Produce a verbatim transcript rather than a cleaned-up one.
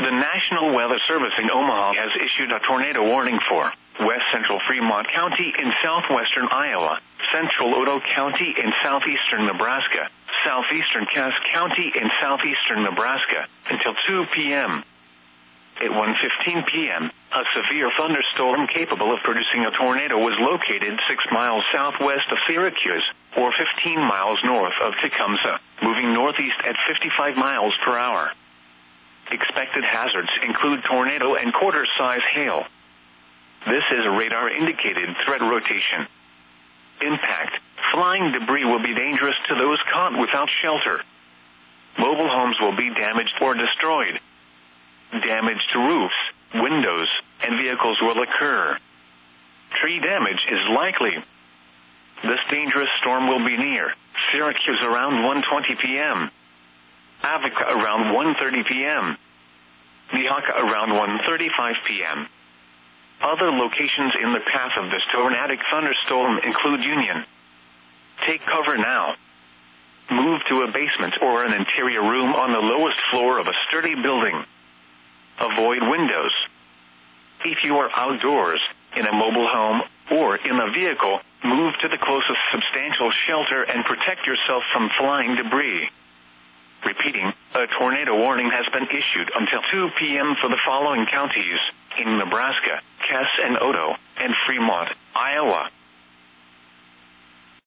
The National Weather Service in Omaha has issued a tornado warning for west central Fremont County in southwestern Iowa, central Otoe County in southeastern Nebraska, southeastern Cass County in southeastern Nebraska, until two p.m. At one fifteen p.m., a severe thunderstorm capable of producing a tornado was located six miles southwest of Syracuse, or fifteen miles north of Tecumseh, moving northeast at fifty-five miles per hour. Expected hazards include tornado and quarter-size hail. This is a radar-indicated threat rotation. Impact: flying debris will be dangerous to those caught without shelter. Mobile homes will be damaged or destroyed. Damage to roofs, windows, and vehicles will occur. Tree damage is likely. This dangerous storm will be near Syracuse around one twenty p.m., Avoca around one thirty p.m., Nehawka around one thirty-five p.m. Other locations in the path of this tornadic thunderstorm include Union. Take cover now. Move to a basement or an interior room on the lowest floor of a sturdy building. Avoid windows. If you are outdoors, in a mobile home, or in a vehicle, move to the closest substantial shelter and protect yourself from flying debris. Repeating, a tornado warning has been issued until two p.m. for the following counties in Nebraska: Cass and Otoe, and Fremont, Iowa.